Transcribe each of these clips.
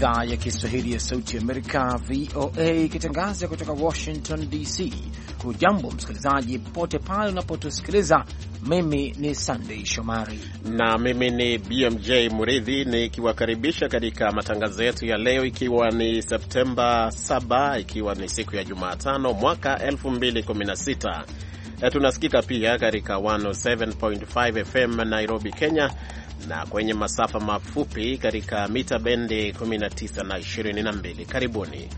idhaa ya Kiswahili ya Sauti ya Amerika, VOA, ikitangaza kutoka Washington DC. Hujambo msikilizaji popote pale unapotusikiliza. Mimi ni Sunday Shomari na mimi ni BMJ Muridhi nikiwakaribisha katika matangazo yetu ya leo, ikiwa ni Septemba 7, ikiwa ni siku ya Jumatano mwaka 2016. Tunasikika pia katika 107.5 FM Nairobi, Kenya, na kwenye masafa mafupi katika mita bendi 19 na 22. Karibuni.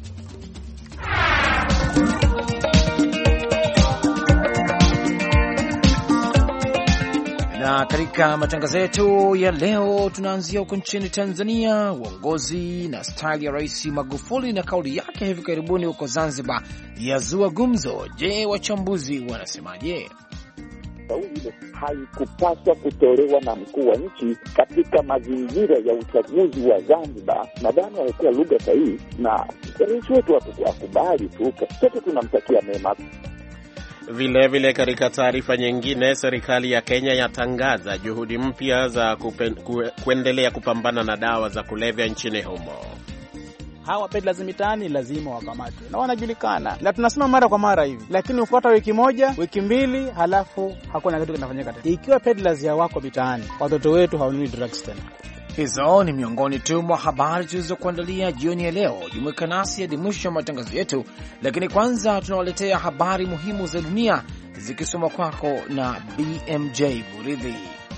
Na katika matangazo yetu ya leo tunaanzia huko nchini Tanzania. Uongozi na style ya Rais Magufuli na kauli yake hivi karibuni huko Zanzibar yazua gumzo. Je, wachambuzi wanasemaje? Kauli haikupaswa kutolewa na mkuu wa nchi katika mazingira ya uchaguzi wa Zanzibar. Nadhani haikuwa lugha sahihi, na rais wetu akubali tu. Sote tunamtakia mema. Vile katika taarifa nyingine, serikali ya Kenya yatangaza juhudi mpya za kuendelea kupambana na dawa za kulevya nchini humo. Hawa peddlers mitaani lazima wakamatwe na wanajulikana, na tunasema mara kwa mara hivi, lakini ufuata wiki moja, wiki mbili, halafu hakuna kitu kinafanyika tena. Ikiwa peddlers ya wako mitaani, watoto wetu hawanunui drugs tena. Hizo ni miongoni tu mwa habari tulizokuandalia jioni ya leo. Jumuika nasi hadi mwisho wa matangazo yetu, lakini kwanza tunawaletea habari muhimu za dunia zikisoma kwako na BMJ Muridhi.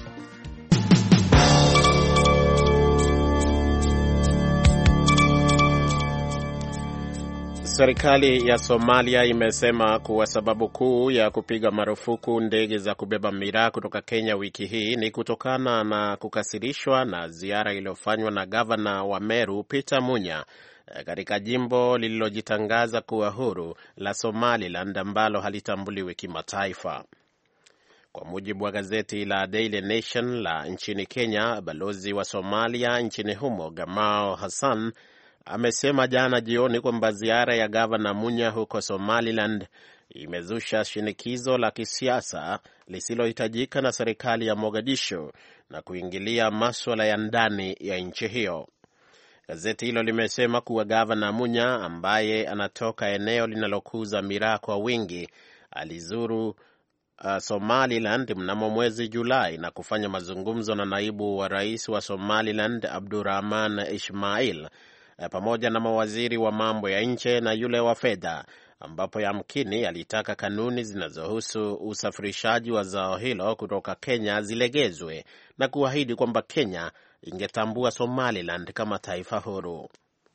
Serikali ya Somalia imesema kuwa sababu kuu ya kupiga marufuku ndege za kubeba miraa kutoka Kenya wiki hii ni kutokana na kukasirishwa na ziara iliyofanywa na gavana wa Meru Peter Munya katika jimbo lililojitangaza kuwa huru la Somaliland ambalo halitambuliwi kimataifa. Kwa mujibu wa gazeti la Daily Nation la nchini Kenya, balozi wa Somalia nchini humo Gamal Hassan amesema jana jioni kwamba ziara ya gavana Munya huko Somaliland imezusha shinikizo la kisiasa lisilohitajika na serikali ya Mogadishu na kuingilia masuala ya ndani ya nchi hiyo. Gazeti hilo limesema kuwa gavana Munya, ambaye anatoka eneo linalokuza miraa kwa wingi, alizuru Somaliland mnamo mwezi Julai na kufanya mazungumzo na naibu wa rais wa Somaliland Abdurrahman Ismail pamoja na mawaziri wa mambo ya nje na yule wa fedha, ambapo yamkini alitaka kanuni zinazohusu usafirishaji wa zao hilo kutoka Kenya zilegezwe na kuahidi kwamba Kenya ingetambua Somaliland kama taifa huru.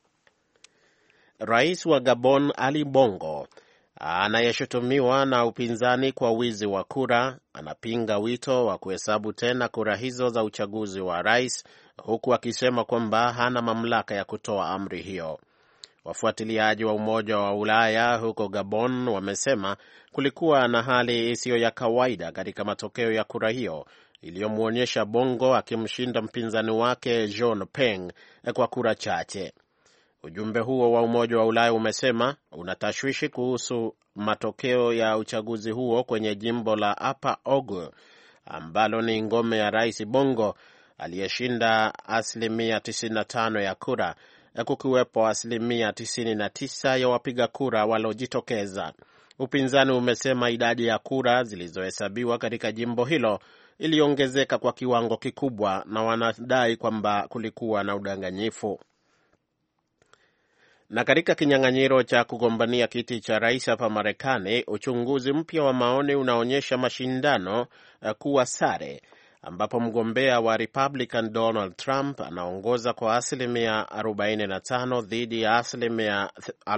Rais wa Gabon Ali Bongo, anayeshutumiwa na upinzani kwa wizi wa kura, anapinga wito wa kuhesabu tena kura hizo za uchaguzi wa rais, huku akisema kwamba hana mamlaka ya kutoa amri hiyo. Wafuatiliaji wa Umoja wa Ulaya huko Gabon wamesema kulikuwa na hali isiyo ya kawaida katika matokeo ya kura hiyo iliyomwonyesha Bongo akimshinda mpinzani wake Jean Ping kwa kura chache. Ujumbe huo wa Umoja wa Ulaya umesema unatashwishi kuhusu matokeo ya uchaguzi huo kwenye jimbo la Upper Ogo ambalo ni ngome ya Rais Bongo aliyeshinda 95% ya kura, kukiwepo 99% ya wapiga kura waliojitokeza. Upinzani umesema idadi ya kura zilizohesabiwa katika jimbo hilo iliongezeka kwa kiwango kikubwa na wanadai kwamba kulikuwa na udanganyifu. Na katika kinyang'anyiro cha kugombania kiti cha rais hapa Marekani, uchunguzi mpya wa maoni unaonyesha mashindano kuwa sare, ambapo mgombea wa Republican Donald Trump anaongoza kwa asilimia 45 dhidi ya asilimia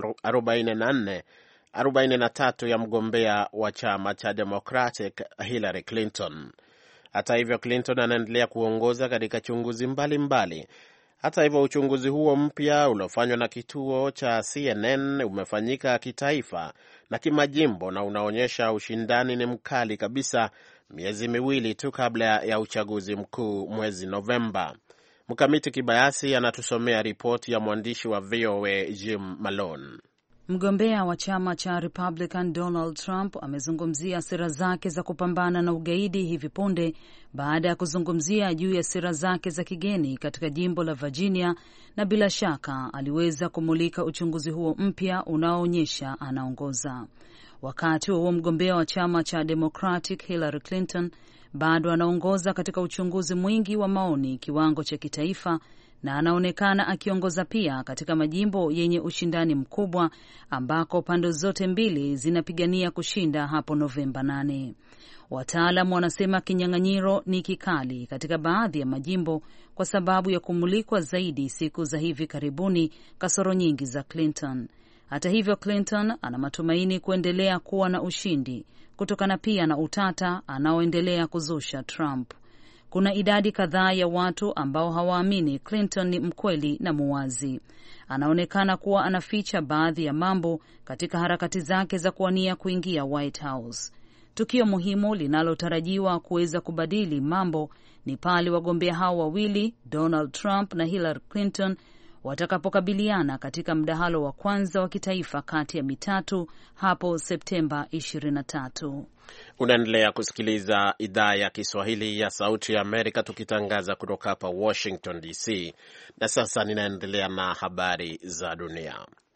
43 ya mgombea wa chama cha Democratic Hillary Clinton. Hata hivyo, Clinton anaendelea kuongoza katika chunguzi mbalimbali. Hata hivyo, uchunguzi huo mpya uliofanywa na kituo cha CNN umefanyika kitaifa na kimajimbo na unaonyesha ushindani ni mkali kabisa, miezi miwili tu kabla ya uchaguzi mkuu mwezi Novemba. Mkamiti Kibayasi anatusomea ripoti ya mwandishi wa VOA Jim Malone. Mgombea wa chama cha Republican Donald Trump amezungumzia sera zake za kupambana na ugaidi hivi punde baada ya kuzungumzia juu ya sera zake za kigeni katika jimbo la Virginia, na bila shaka aliweza kumulika uchunguzi huo mpya unaoonyesha anaongoza. Wakati huo mgombea wa chama cha Democratic Hillary Clinton bado anaongoza katika uchunguzi mwingi wa maoni kiwango cha kitaifa, na anaonekana akiongoza pia katika majimbo yenye ushindani mkubwa ambako pande zote mbili zinapigania kushinda hapo Novemba 8. Wataalamu wanasema kinyang'anyiro ni kikali katika baadhi ya majimbo kwa sababu ya kumulikwa zaidi siku za hivi karibuni kasoro nyingi za Clinton. Hata hivyo, Clinton ana matumaini kuendelea kuwa na ushindi kutokana pia na utata anaoendelea kuzusha Trump. Kuna idadi kadhaa ya watu ambao hawaamini Clinton ni mkweli na muwazi. Anaonekana kuwa anaficha baadhi ya mambo katika harakati zake za kuwania kuingia White House. Tukio muhimu linalotarajiwa kuweza kubadili mambo ni pale wagombea hao wawili, Donald Trump na Hillary Clinton, watakapokabiliana katika mdahalo wa kwanza wa kitaifa kati ya mitatu hapo Septemba 23. Unaendelea kusikiliza idhaa ya Kiswahili ya Sauti ya Amerika, tukitangaza kutoka hapa Washington DC. Na sasa ninaendelea na habari za dunia.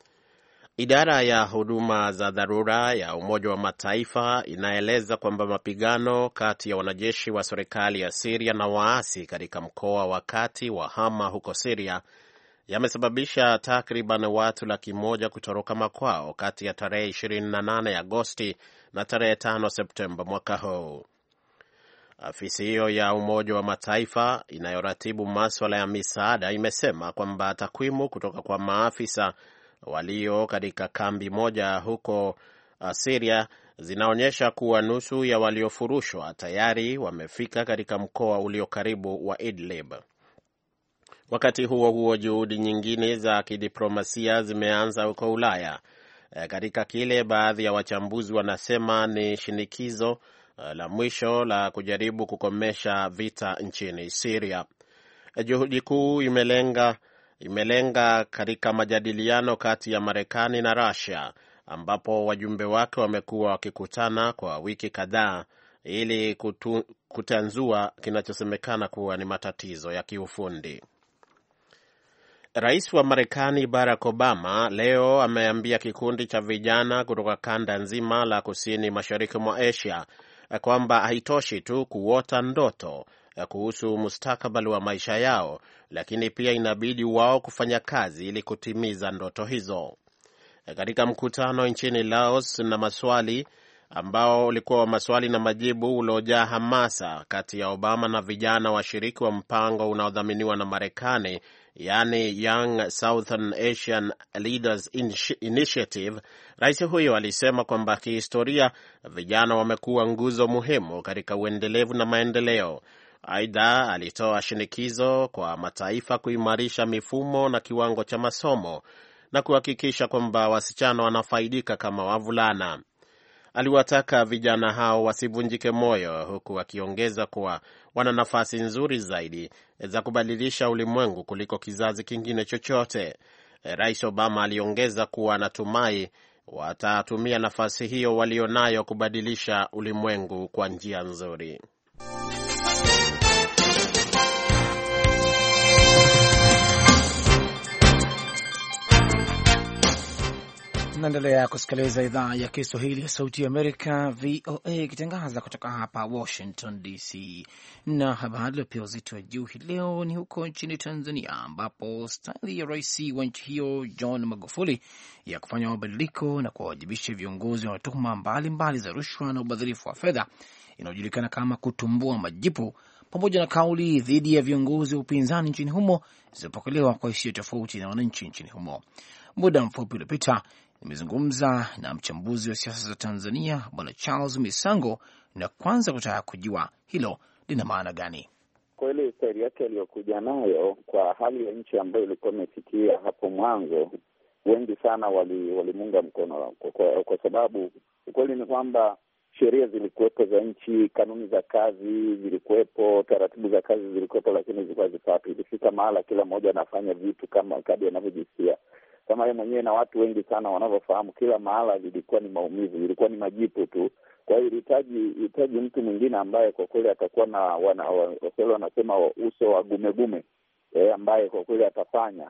Idara ya huduma za dharura ya Umoja wa Mataifa inaeleza kwamba mapigano kati ya wanajeshi wa serikali ya Syria na waasi katika mkoa wa kati wa Hama huko Syria yamesababisha takriban watu 100,000 kutoroka makwao kati ya tarehe 28 Agosti na tarehe 5 Septemba mwaka huu. Afisi hiyo ya Umoja wa Mataifa inayoratibu masuala ya misaada imesema kwamba takwimu kutoka kwa maafisa walio katika kambi moja huko Syria zinaonyesha kuwa nusu ya waliofurushwa tayari wamefika katika mkoa ulio karibu wa Idlib. Wakati huo huo, juhudi nyingine za kidiplomasia zimeanza huko Ulaya katika kile baadhi ya wachambuzi wanasema ni shinikizo la mwisho la kujaribu kukomesha vita nchini Syria. Juhudi kuu imelenga katika majadiliano kati ya Marekani na Russia, ambapo wajumbe wake wamekuwa wakikutana kwa wiki kadhaa ili kutanzua kinachosemekana kuwa ni matatizo ya kiufundi. Rais wa Marekani Barack Obama leo ameambia kikundi cha vijana kutoka kanda nzima la kusini mashariki mwa Asia kwamba haitoshi tu kuota ndoto kuhusu mustakabali wa maisha yao, lakini pia inabidi wao kufanya kazi ili kutimiza ndoto hizo. Katika mkutano nchini Laos na maswali ambao ulikuwa maswali na majibu uliojaa hamasa kati ya Obama na vijana washiriki wa mpango unaodhaminiwa na Marekani, yani Young Southern Asian Leaders Initiative, rais huyo alisema kwamba kihistoria vijana wamekuwa nguzo muhimu katika uendelevu na maendeleo. Aidha, alitoa shinikizo kwa mataifa kuimarisha mifumo na kiwango cha masomo na kuhakikisha kwamba wasichana wanafaidika kama wavulana. Aliwataka vijana hao wasivunjike moyo, huku akiongeza kuwa wana nafasi nzuri zaidi za kubadilisha ulimwengu kuliko kizazi kingine chochote. Rais Obama aliongeza kuwa anatumai watatumia nafasi hiyo walionayo kubadilisha ulimwengu kwa njia nzuri. Naendelea kusikiliza idhaa ya Kiswahili ya Sauti ya Amerika, VOA, ikitangaza kutoka hapa Washington DC. Na habari iliyopewa uzito wa juu hii leo ni huko nchini Tanzania, ambapo staili ya rais wa nchi hiyo John Magufuli ya kufanya mabadiliko na kuwawajibisha viongozi wa tuhuma mbalimbali za rushwa na ubadhirifu wa fedha inayojulikana kama kutumbua majipu, pamoja na kauli dhidi ya viongozi wa upinzani nchini humo zilizopokelewa kwa hisia tofauti na wananchi nchini humo. Muda mfupi uliopita nimezungumza na mchambuzi wa siasa za Tanzania Bwana Charles Misango, na kwanza kutaka kujua hilo lina maana gani. Kweli staili yake aliyokuja nayo kwa hali ya nchi ambayo ilikuwa imefikia hapo mwanzo, wengi sana walimunga mkono kwa sababu ukweli ni kwamba sheria zilikuwepo za nchi, kanuni za kazi zilikuwepo, taratibu za kazi zilikuwepo, lakini zilikuwa zipati. Ilifika mahala kila mmoja anafanya vitu kama kadri anavyojisikia. kama yeye mwenyewe na watu wengi sana wanavyofahamu, kila mahala vilikuwa ni maumivu, vilikuwa ni majipu tu. Kwa hiyo ilihitaji mtu mwingine ambaye kwa kweli atakuwa na wanasema uso wa gumegume, ambaye kwa kweli atafanya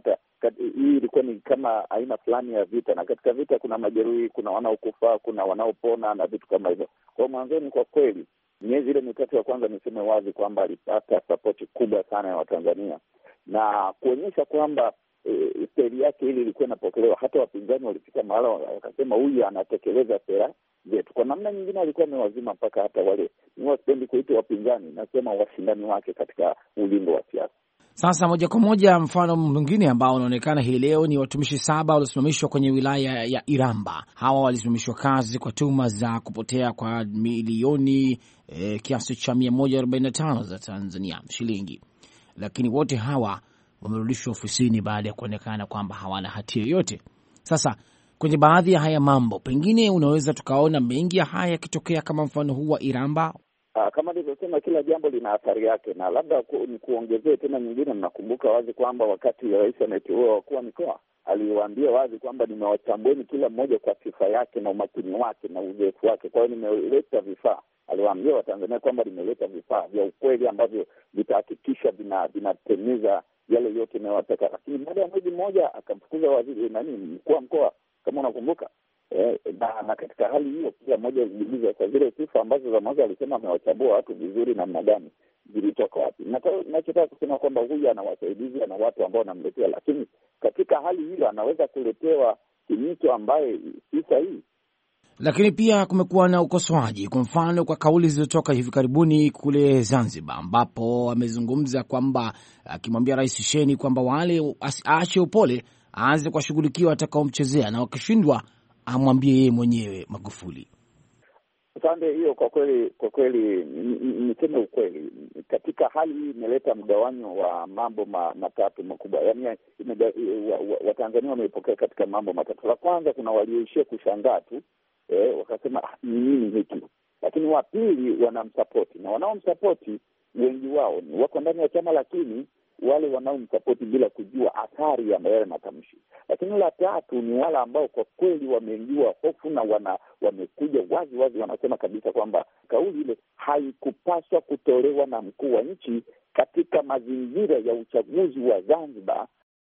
hii ilikuwa ni kama aina fulani ya vita, na katika vita kuna majeruhi, kuna wanaokufa, kuna wanaopona na vitu kama hivyo. Kwa mwanzoni, kwa kweli, miezi ile mitatu ya kwanza niseme wazi kwamba alipata sapoti kubwa sana ya Watanzania, na kuonyesha kwamba seri yake ili ilikuwa inapokelewa. Hata wapinzani walifika mahala wakasema huyu anatekeleza sera zetu. Kwa namna nyingine alikuwa amewazima mpaka hata wale, sipendi kuita wapinzani, nasema washindani wake katika ulingo wa siasa. Sasa moja kwa moja, mfano mwingine ambao unaonekana hii leo ni watumishi 7 waliosimamishwa kwenye wilaya ya Iramba. Hawa walisimamishwa kazi kwa tuhuma za kupotea kwa milioni kiasi cha 145 za Tanzania shilingi, lakini wote hawa wamerudishwa ofisini baada ya kuonekana kwamba hawana hatia yoyote. Sasa kwenye baadhi ya haya mambo, pengine unaweza tukaona mengi ya haya yakitokea kama mfano huu wa Iramba. Kama nilivyosema, kila jambo lina athari yake, na labda ni kuongezee tena nyingine. Mnakumbuka wazi kwamba wakati rais ameteua wakuu wa mikoa, aliwaambia wazi kwamba nimewachambueni kila mmoja kwa sifa yake na umakini wake na uzoefu wake. Kwa hiyo nimeleta vifaa, aliwaambia Watanzania kwamba nimeleta vifaa vya ukweli ambavyo vitahakikisha vinatimiza yale yote inayowataka. Lakini baada ya mwezi mmoja akamfukuza waziri mkuu wa mkoa, kama unakumbuka. Na katika hali hiyo kila mmoja alijiuliza, kwa zile sifa ambazo za mwanzo alisema amewachambua watu vizuri namna gani, zilitoka wapi? Nachotaka kusema kwamba huyu ana wasaidizi, ana watu ambao wanamletea, lakini katika hali hiyo anaweza kuletewa kimito ambaye si sahihi. Lakini pia kumekuwa na ukosoaji, kwa mfano kwa kauli zilizotoka hivi karibuni kule Zanzibar, ambapo amezungumza kwamba akimwambia Rais Sheni kwamba wale aache upole, aanze kuwashughulikia watakaomchezea, na wakishindwa amwambie yeye mwenyewe Magufuli. Asante. Hiyo kwa kweli niseme ukweli, katika hali hii imeleta mgawanyo wa mambo matatu makubwa. Yaani Watanzania wameipokea katika mambo matatu. La kwanza, kuna walioishia kushangaa tu, wakasema ni nini hiki, lakini wa pili wanamsapoti, na wanaomsapoti wengi wao ni wako ndani ya chama, lakini wale wanaomsapoti bila kujua athari ya yale matamshi. Lakini la tatu ni wale ambao kwa kweli wameingiwa hofu na wamekuja wazi wazi wanasema kabisa kwamba kauli ile haikupaswa kutolewa na mkuu wa nchi katika mazingira ya uchaguzi wa Zanzibar.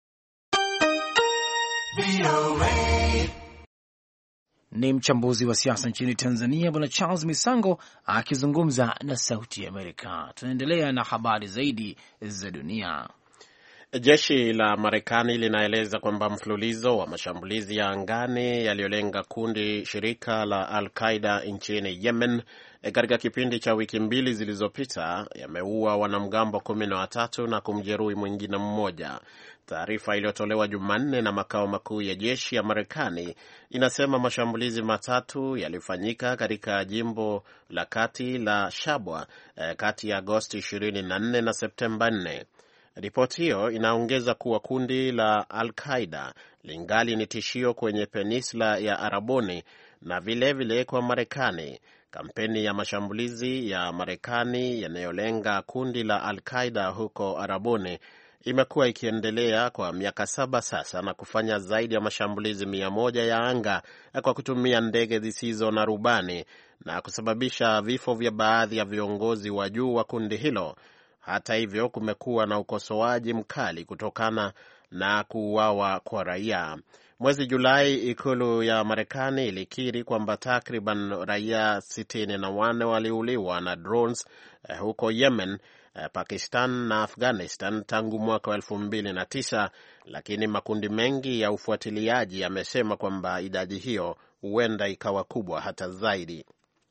Ni mchambuzi wa siasa nchini Tanzania Bwana Charles Misango akizungumza na Sauti ya Amerika. Tunaendelea na habari zaidi za dunia. Jeshi la Marekani linaeleza kwamba mfululizo wa mashambulizi ya angani yaliyolenga kundi shirika la Al-Qaeda nchini Yemen katika kipindi cha wiki 2 zilizopita yameua wanamgambo 13 na kumjeruhi mwingine mmoja. Taarifa iliyotolewa Jumanne na makao makuu ya jeshi ya Marekani inasema mashambulizi 3 yalifanyika katika jimbo la kati la Shabwa kati ya Agosti 24 na Septemba 4. Ripoti hiyo inaongeza kuwa kundi la Al-Qaeda lingali ni tishio kwenye peninsula ya Arabuni na vilevile kwa Marekani. Kampeni ya mashambulizi ya Marekani yanayolenga kundi la Al-Qaeda huko Arabuni imekuwa ikiendelea kwa miaka 7 sasa na kufanya zaidi ya mashambulizi 100 ya anga kwa kutumia ndege zisizo na rubani na kusababisha vifo vya baadhi ya viongozi wa juu wa kundi hilo. Hata hivyo, kumekuwa na ukosoaji mkali kutokana na kuuawa kwa raia. Mwezi Julai, ikulu ya Marekani ilikiri kwamba takriban raia 64 waliuliwa na drones huko Yemen, Pakistan na Afghanistan tangu mwaka 2009, lakini makundi mengi ya ufuatiliaji yamesema kwamba idadi hiyo huenda ikawa kubwa hata zaidi.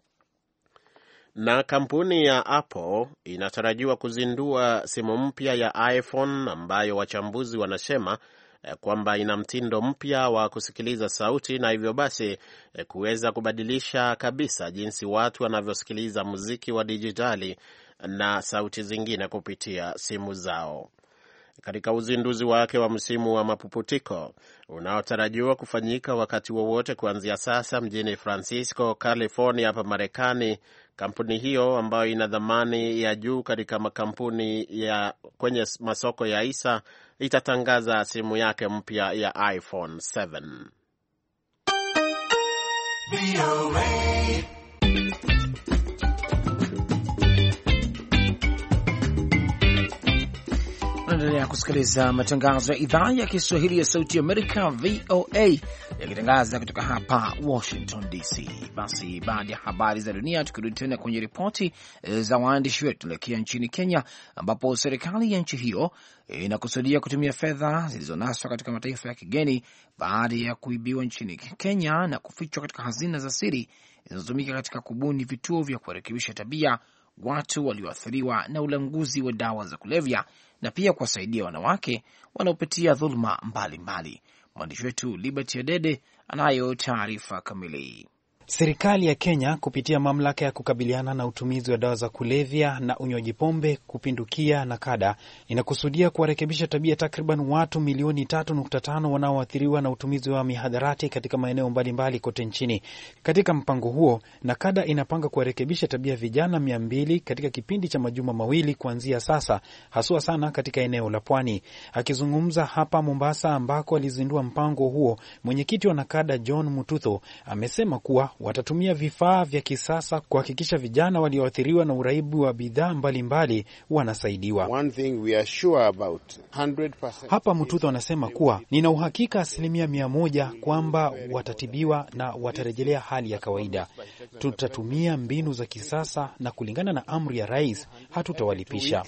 Na kampuni ya Apple inatarajiwa kuzindua simu mpya ya iPhone ambayo wachambuzi wanasema kwamba ina mtindo mpya wa kusikiliza sauti na hivyo basi kuweza kubadilisha kabisa jinsi watu wanavyosikiliza muziki wa dijitali na sauti zingine kupitia simu zao. Katika uzinduzi wake wa msimu wa mapuputiko unaotarajiwa kufanyika wakati wowote kuanzia sasa mjini Francisco, California hapa Marekani, kampuni hiyo ambayo ina dhamani ya juu katika makampuni ya kwenye masoko ya hisa itatangaza simu yake mpya ya iPhone 7. Unaendelea kusikiliza matangazo ya idhaa ya Kiswahili ya Sauti ya Amerika, VOA, yakitangaza kutoka hapa Washington DC. Basi baada ya habari za dunia, tukirudi tena kwenye ripoti za waandishi wetu, tunaelekea nchini Kenya, ambapo serikali ya nchi hiyo inakusudia kutumia fedha zilizonaswa katika mataifa ya kigeni baada ya kuibiwa nchini Kenya na kufichwa katika hazina za siri zinazotumika katika kubuni vituo vya kurekebisha tabia watu walioathiriwa na ulanguzi wa dawa za kulevya na pia kuwasaidia wanawake wanaopitia dhuluma mbalimbali. Mwandishi wetu Liberty Adede anayo taarifa kamili. Serikali ya Kenya kupitia mamlaka ya kukabiliana na utumizi wa dawa za kulevya na unywaji pombe kupindukia NACADA inakusudia kuwarekebisha tabia takriban watu milioni 3.5 wanaoathiriwa na utumizi wa mihadarati katika maeneo mbalimbali kote nchini. Katika mpango huo, NACADA inapanga kuwarekebisha tabia vijana 200 katika kipindi cha majuma mawili kuanzia sasa, haswa sana katika eneo la Pwani. Akizungumza hapa Mombasa ambako alizindua mpango huo, mwenyekiti wa NACADA John Mututho amesema kuwa watatumia vifaa vya kisasa kuhakikisha vijana walioathiriwa na uraibu wa bidhaa mbalimbali wanasaidiwa. Hapa Mututho anasema kuwa nina uhakika 100% kwamba watatibiwa na watarejelea hali ya kawaida. Tutatumia mbinu za kisasa na kulingana na amri ya rais hatutawalipisha.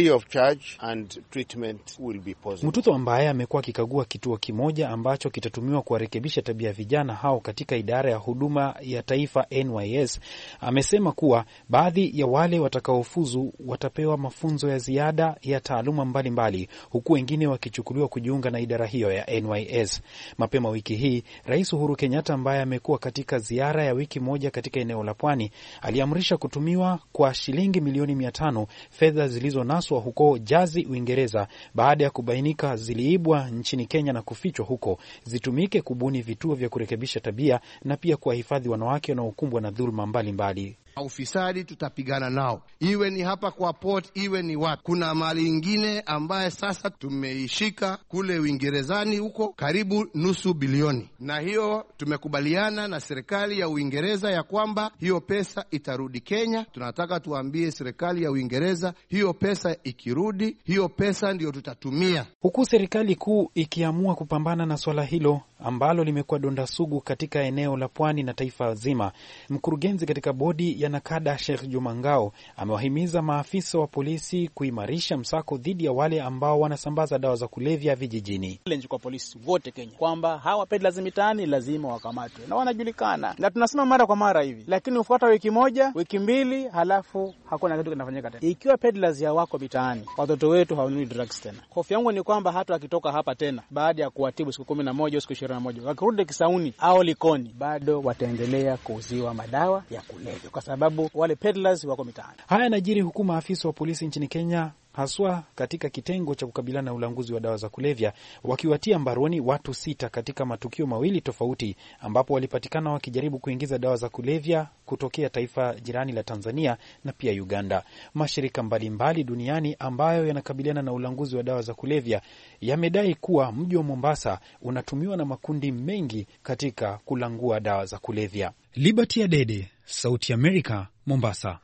Mututho ambaye amekuwa akikagua kituo kimoja ambacho kitatumiwa kuwarekebisha tabia vijana hao katika idara ya huduma ya taifa NYS amesema kuwa baadhi ya wale watakaofuzu watapewa mafunzo ya ziada ya taaluma mbalimbali, huku wengine wakichukuliwa kujiunga na idara hiyo ya NYS. Mapema wiki hii, Rais Uhuru Kenyatta ambaye amekuwa katika ziara ya wiki moja katika eneo la Pwani aliamrisha kutumiwa kwa shilingi milioni 500 fedha zilizonaswa huko Jazi, Uingereza, baada ya kubainika ziliibwa nchini Kenya na kufichwa huko, zitumike kubuni vituo vya kurekebisha tabia na pia kuwahifadhi wanawake wanaokumbwa na dhuluma mbalimbali. Ufisadi tutapigana nao, iwe ni hapa kwa port, iwe ni wapi. Kuna mali ingine ambaye sasa tumeishika kule Uingerezani huko karibu nusu bilioni, na hiyo tumekubaliana na serikali ya Uingereza ya kwamba hiyo pesa itarudi Kenya. Tunataka tuambie serikali ya Uingereza hiyo pesa ikirudi, hiyo pesa ndio tutatumia. Huku serikali kuu ikiamua kupambana na swala hilo ambalo limekuwa donda sugu katika eneo la Pwani na taifa zima, mkurugenzi katika bodi ya NACADA Sheikh Juma Ngao amewahimiza maafisa wa polisi kuimarisha msako dhidi ya wale ambao wanasambaza dawa za kulevya vijijini. Challenge kwa polisi wote Kenya kwamba hawa peddlers mitaani lazima wakamatwe na wanajulikana, na tunasema mara kwa mara hivi, lakini ufuata wiki moja, wiki mbili, halafu hakuna kitu kinafanyika tena. Ikiwa peddlers ya wako mitaani, watoto wetu hawanunui drugs tena. Hofu yangu ni kwamba hata wakitoka hapa tena baada ya kuwatibu siku 11 siku 21, wakirudi Kisauni au Likoni, bado wataendelea kuuziwa madawa ya kulevya kwa sababu wale peddlers wako mitaani. Haya yanajiri huku maafisa wa polisi nchini Kenya, haswa katika kitengo cha kukabiliana na ulanguzi wa dawa za kulevya, wakiwatia mbaroni watu 6 katika matukio mawili tofauti, ambapo walipatikana wakijaribu kuingiza dawa za kulevya kutokea taifa jirani la Tanzania na pia Uganda. Mashirika mbalimbali duniani ambayo yanakabiliana na ulanguzi wa dawa za kulevya yamedai kuwa mji wa Mombasa unatumiwa na makundi mengi katika kulangua dawa za kulevya. Liberty Adede, Sauti ya Amerika, Mombasa.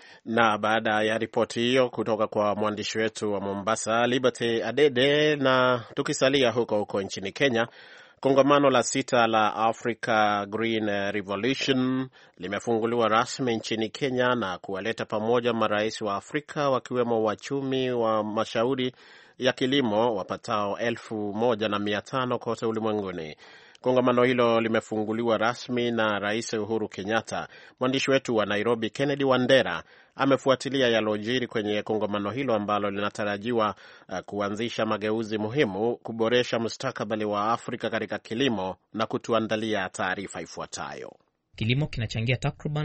Na baada ya ripoti hiyo kutoka kwa mwandishi wetu wa Mombasa, Liberty Adede, na tukisalia huko nchini Kenya, kongamano la 6 la Africa Green Revolution limefunguliwa rasmi nchini Kenya na kuwaleta pamoja marais wa Afrika wakiwemo wachumi wa mashauri ya kilimo wapatao 1,500 kote ulimwenguni. Kongamano hilo limefunguliwa rasmi na Rais Uhuru Kenyatta. Mwandishi wetu wa Nairobi, Kennedy Wandera, amefuatilia yalojiri kwenye kongamano hilo ambalo linatarajiwa kuanzisha mageuzi muhimu kuboresha mustakabali wa Afrika katika kilimo, na kutuandalia taarifa ifuatayo. Kilimo kinachangia takriban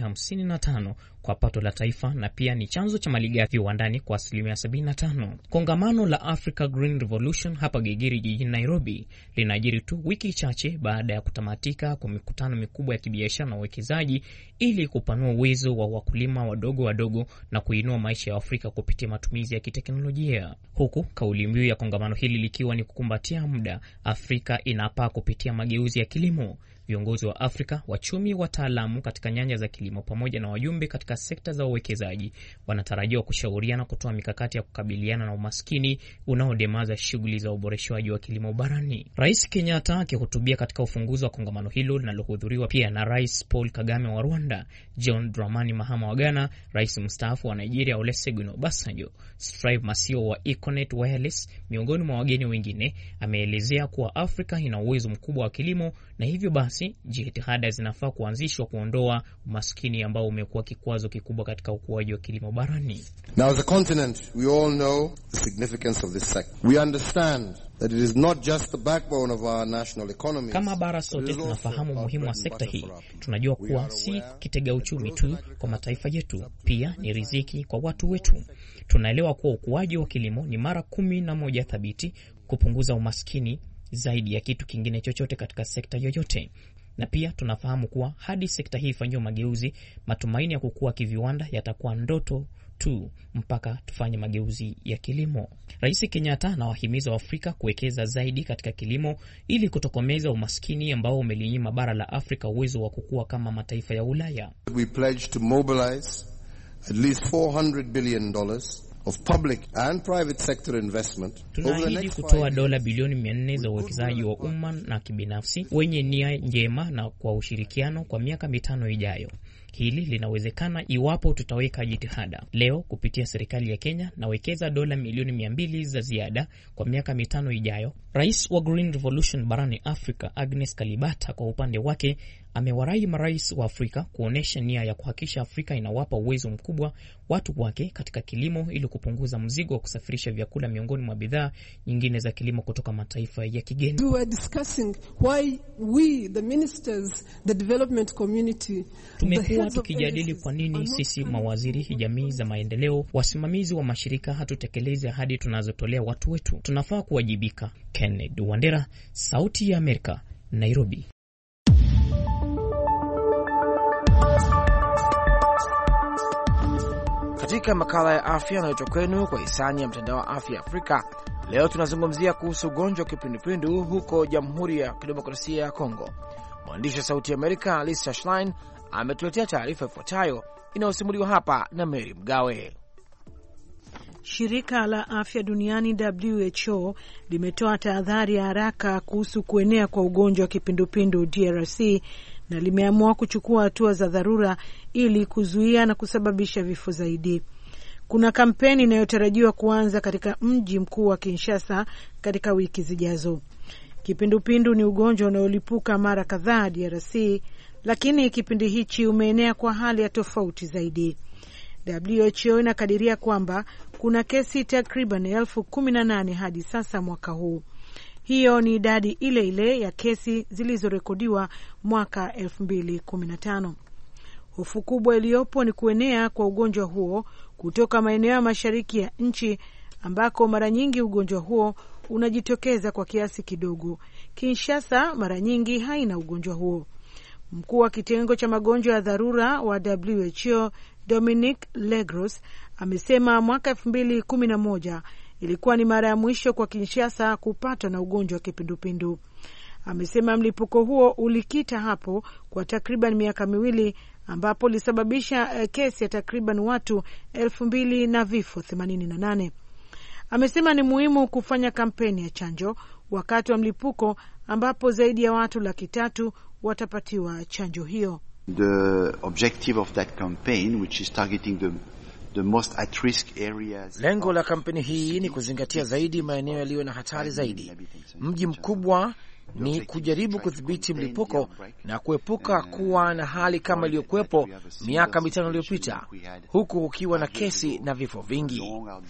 55% kwa pato la taifa na pia ni chanzo cha malighafi viwandani kwa 75%. Kongamano la Africa Green Revolution hapa Gigiri jijini Nairobi linajiri tu wiki chache baada ya kutamatika kwa mikutano mikubwa ya kibiashara na uwekezaji ili kupanua uwezo wa wakulima wadogo na kuinua maisha ya Afrika kupitia matumizi ya kiteknolojia. Huku kauli mbiu ya kongamano hili likiwa ni kukumbatia muda Afrika inapaa kupitia mageuzi ya kilimo. Viongozi wa Afrika, wachumi, wataalamu katika nyanja za kilimo pamoja na wajumbe katika sekta za uwekezaji wanatarajiwa kushauriana kutoa mikakati ya kukabiliana na umaskini unaodemaza shughuli za uboreshwaji wa kilimo barani. Rais Kenyatta akihutubia katika ufunguzi wa kongamano hilo linalohudhuriwa pia na Rais Paul Kagame wa Rwanda, John Dramani Mahama wa Ghana, Rais mstaafu wa Nigeria Olusegun Obasanjo, Strive Masio wa Econet Wireless miongoni mwa wageni wengine, ameelezea kuwa Afrika ina uwezo mkubwa wa kilimo na hivyo basi jitihada zinafaa kuanzishwa kuondoa umaskini ambao umekuwa kikwazo kikubwa katika ukuaji wa kilimo barani. Now as a continent, we all know the significance of this sector. We understand that it is not just the backbone of our national economy. Kama bara sote tunafahamu umuhimu wa sekta hii. Tunajua kuwa si kitega uchumi tu kwa mataifa yetu, pia ni riziki kwa watu wetu. Tunaelewa kuwa ukuaji wa kilimo ni mara 11 thabiti kupunguza umaskini zaidi ya kitu kingine chochote katika sekta yoyote. Na pia tunafahamu kuwa hadi sekta hii ifanywe mageuzi, matumaini ya kukua kiviwanda yatakuwa ndoto tu mpaka tufanye mageuzi ya kilimo. Rais Kenyatta anawahimiza Afrika kuwekeza zaidi katika kilimo ili kutokomeza umaskini ambao umelinyima bara la Afrika uwezo wa kukua kama mataifa ya Ulaya. We pledge to mobilize at least $400 billion of public and private sector investment. Tunaahidi kutoa dola bilioni 400 za uwekezaji wa umma na kibinafsi wenye nia njema na kwa ushirikiano kwa miaka 5 ijayo. Hili linawezekana iwapo tutaweka jitihada. Leo kupitia serikali ya Kenya nawekeza dola milioni 200 za ziada kwa miaka 5 ijayo. Rais wa Green Revolution barani Afrika Agnes Kalibata kwa upande wake amewarai marais wa Afrika kuonesha nia ya kuhakikisha Afrika inawapa uwezo mkubwa watu wake katika kilimo ili kupunguza mzigo wa kusafirisha vyakula miongoni mwa bidhaa nyingine za kilimo kutoka mataifa ya kigeni. We were discussing why we, the ministers, the development community, tumekuwa tukijadili kwa nini sisi mawaziri, jamii za maendeleo, wasimamizi wa mashirika hatutekelezi ahadi tunazotolea watu wetu. Tunafaa kuwajibika. Kennedy Wandera, Sauti ya Amerika, Nairobi. Katika makala ya afya yanayotoka kwenu kwa hisani ya mtandao wa afya Afrika, leo tunazungumzia kuhusu ugonjwa wa kipindupindu huko Jamhuri ya Kidemokrasia ya Kongo. Mwandishi wa Sauti ya Amerika Lisa Schlein ametuletea taarifa ifuatayo inayosimuliwa hapa na Mary Mgawe. Shirika la Afya Duniani WHO limetoa tahadhari ya haraka kuhusu kuenea kwa ugonjwa wa kipindupindu DRC na limeamua kuchukua hatua za dharura ili kuzuia na kusababisha vifo zaidi. Kuna kampeni inayotarajiwa kuanza katika mji mkuu wa Kinshasa katika wiki zijazo. Kipindupindu ni ugonjwa unaolipuka mara kadhaa DRC, lakini kipindi hichi umeenea kwa hali ya tofauti zaidi. WHO inakadiria kwamba kuna kesi takriban 18,000 hadi sasa mwaka huu. Hiyo ni idadi ile ile ya kesi zilizorekodiwa mwaka 2015. Hofu kubwa iliyopo ni kuenea kwa ugonjwa huo kutoka maeneo ya mashariki ya nchi ambako mara nyingi ugonjwa huo unajitokeza kwa kiasi kidogo. Kinshasa mara nyingi haina ugonjwa huo. Mkuu wa kitengo cha magonjwa ya dharura wa WHO Dominic Legros amesema mwaka 2011 ilikuwa ni mara ya mwisho kwa Kinshasa kupatwa na ugonjwa wa kipindupindu. Amesema mlipuko huo ulikita hapo kwa takriban miaka 2 ambapo ulisababisha kesi ya takriban watu 2,000 na vifo 88. Amesema ni muhimu kufanya kampeni ya chanjo wakati wa mlipuko ambapo zaidi ya watu 300,000 watapatiwa chanjo hiyo. The objective of that campaign, which is targeting the most at risk areas. Lengo la kampeni hii ni kuzingatia zaidi maeneo yaliyo na hatari zaidi, mji mkubwa ni kujaribu kudhibiti mlipuko na kuepuka kuwa na hali kama iliyokuwepo miaka 5 iliyopita, huku kukiwa na kesi na vifo vingi.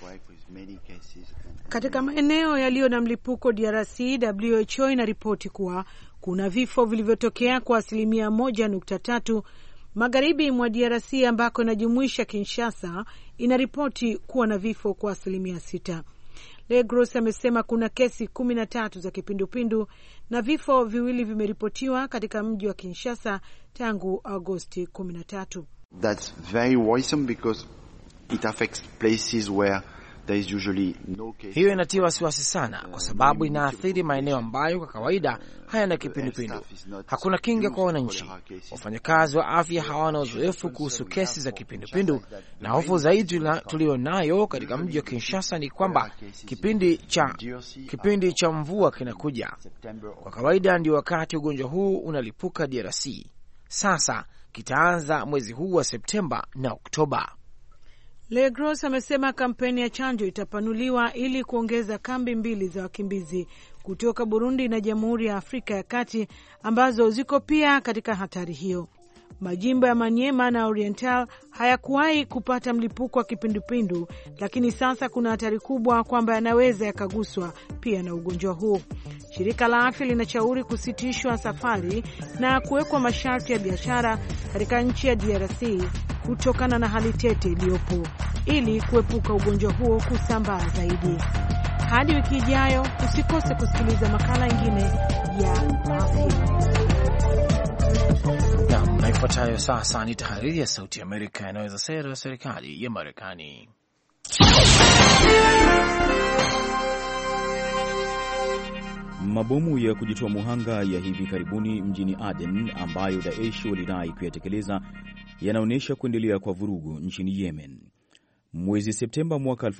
Katika maeneo yaliyo na mlipuko DRC, WHO inaripoti kuwa kuna vifo vilivyotokea kwa 1.3. Magharibi mwa DRC ambako inajumuisha Kinshasa inaripoti kuwa na vifo kwa 6. Legros amesema kuna kesi 13 za kipindupindu na vifo 2 vimeripotiwa katika mji wa Kinshasa tangu Agosti 13. That's very worrisome because it affects places where there is usually no case. Hiyo inatia wasiwasi sana kwa sababu inaathiri maeneo ambayo kwa kawaida hayana kipindupindu. Hakuna kinga kwa wananchi. Wafanyakazi wa afya hawana uzoefu kuhusu kesi za kipindupindu, na hofu zaidi tulionayo katika mji wa Kinshasa ni kwamba kipindi cha mvua kinakuja. Kwa kawaida ndio wakati ugonjwa huu unalipuka DRC. Sasa kitaanza mwezi huu wa Septemba na Oktoba. Legros amesema kampeni ya chanjo itapanuliwa ili kuongeza kambi 2 za wakimbizi kutoka Burundi na Jamhuri ya Afrika ya Kati ambazo ziko pia katika hatari hiyo. Majimbo ya Maniema na Oriental hayakuwahi kupata mlipuko wa kipindupindu, lakini sasa kuna hatari kubwa kwamba yanaweza yakaguswa pia na ugonjwa huu. Shirika la afya linashauri kusitishwa safari na kuwekwa masharti ya biashara katika nchi ya DRC kutokana na hali tete iliyopo ili kuepuka ugonjwa huo kusambaa zaidi. Hadi wiki ijayo, usikose kusikiliza makala ingine ya afya. Na ifuatayo sasa ni tahariri ya Sauti ya Amerika inaweza sera ya serikali ya Marekani. Mabomu ya kujitoa muhanga ya hivi karibuni mjini Aden ambayo Daesh walidai kuyatekeleza yanaonyesha kuendelea kwa vurugu nchini Yemen. Mwezi Septemba mwaka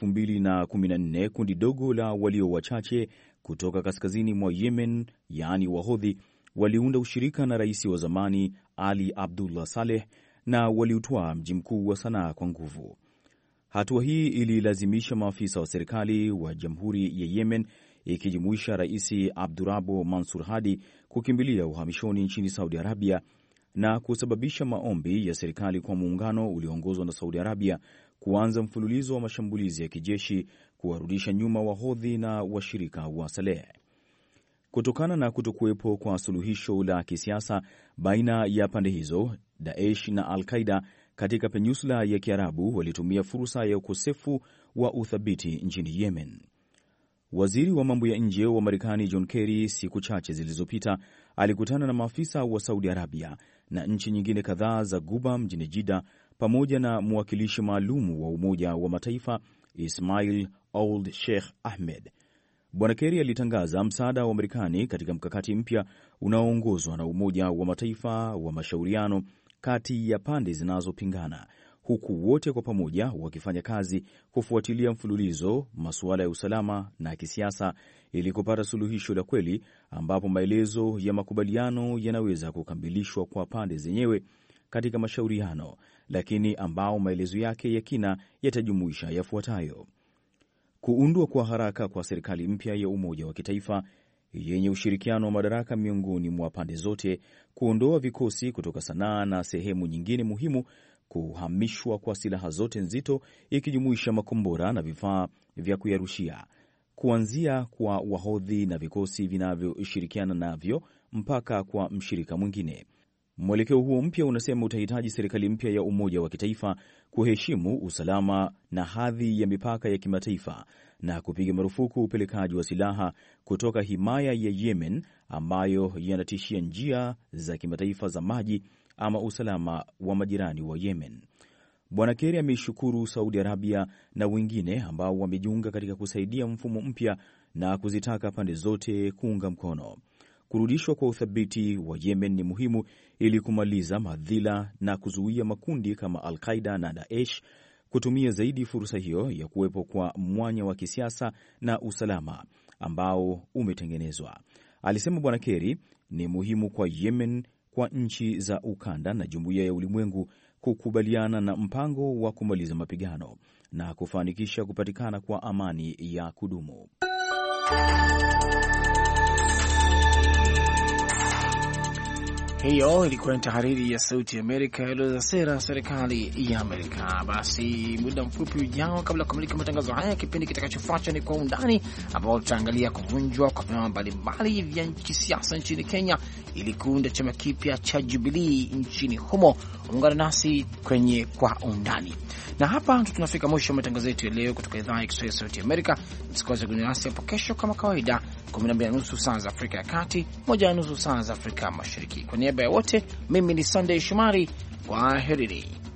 2014, kundi dogo la walio wachache kutoka kaskazini mwa Yemen, yaani Wahodhi, waliunda ushirika na rais wa zamani Ali Abdullah Saleh na waliutwaa mji mkuu wa Sanaa kwa nguvu. Hatua hii ililazimisha maafisa wa serikali wa Jamhuri ya Yemen, ikijumuisha Rais Abdurrabo Mansur Hadi, kukimbilia uhamishoni nchini Saudi Arabia na kusababisha maombi ya serikali kwa muungano ulioongozwa na Saudi Arabia kuanza mfululizo wa mashambulizi ya kijeshi kuwarudisha nyuma Wahodhi na washirika wa Saleh. Kutokana na kutokuwepo kwa suluhisho la kisiasa baina ya pande hizo, Daesh na Al-Qaida katika peninsula ya Kiarabu walitumia fursa ya ukosefu wa uthabiti nchini Yemen. Waziri wa mambo ya nje wa Marekani John Kerry siku chache zilizopita alikutana na maafisa wa Saudi Arabia na nchi nyingine kadhaa za Ghuba mjini Jeddah pamoja na mwakilishi maalum wa Umoja wa Mataifa Ismail Ould Sheikh Ahmed. Bwana Kerry alitangaza msaada wa Marekani katika mkakati mpya unaoongozwa na Umoja wa Mataifa wa mashauriano kati ya pande zinazopingana, huku wote kwa pamoja wakifanya kazi kufuatilia mfululizo masuala ya usalama na kisiasa ili kupata suluhisho la kweli ambapo maelezo ya makubaliano yanaweza kukamilishwa kwa pande zenyewe katika mashauriano, lakini ambao maelezo yake ya kina yatajumuisha yafuatayo: kuundwa kwa haraka kwa serikali mpya ya umoja wa kitaifa yenye ushirikiano wa madaraka miongoni mwa pande zote, kuondoa vikosi kutoka Sanaa na sehemu nyingine muhimu, kuhamishwa kwa silaha zote nzito ikijumuisha makombora na vifaa vya kuyarushia, kuanzia kwa Wahodhi na vikosi vinavyoshirikiana navyo mpaka kwa mshirika mwingine. Mwelekeo huo mpya unasema utahitaji serikali mpya ya umoja wa kitaifa kuheshimu usalama na hadhi ya mipaka ya kimataifa na kupiga marufuku upelekaji wa silaha kutoka himaya ya Yemen ambayo yanatishia njia za kimataifa za maji ama usalama wa majirani wa Yemen. Bwana Kerry ameishukuru Saudi Arabia na wengine ambao wamejiunga katika kusaidia mfumo mpya na kuzitaka pande zote kuunga mkono. Kurudishwa kwa uthabiti wa Yemen ni muhimu ili kumaliza madhila na kuzuia makundi kama Al-Qaida na Daesh kutumia zaidi fursa hiyo ya kuwepo kwa mwanya wa kisiasa na usalama ambao umetengenezwa. Alisema Bwana Kerry, ni muhimu kwa Yemen, kwa nchi za ukanda na jumuiya ya ulimwengu kukubaliana na mpango wa kumaliza mapigano na kufanikisha kupatikana kwa amani ya kudumu. Hiyo ilikuwa ni tahariri ya Sauti ya Amerika iliyoeleza sera serikali ya Amerika. Basi muda mfupi ujao, kabla ya kukamilika matangazo haya, kipindi kitakachofuata ni Kwa Undani, ambao tutaangalia kuvunjwa kwa vyama mbalimbali vya kisiasa nchini Kenya ili kuunda chama kipya cha Jubilee nchini humo. Ungana nasi kwenye Kwa Undani, na hapa tunafika mwisho wa matangazo yetu ya leo kutoka idhaa ya Kiswahili ya Sauti ya Amerika. Msikose kujiunga nasi hapo kesho kama kawaida 12:30 saa za Afrika ya Kati, 1:30 saa za Afrika Mashariki. Kwa niaba ya wote, mimi ni Sunday Shomari, kwaherini.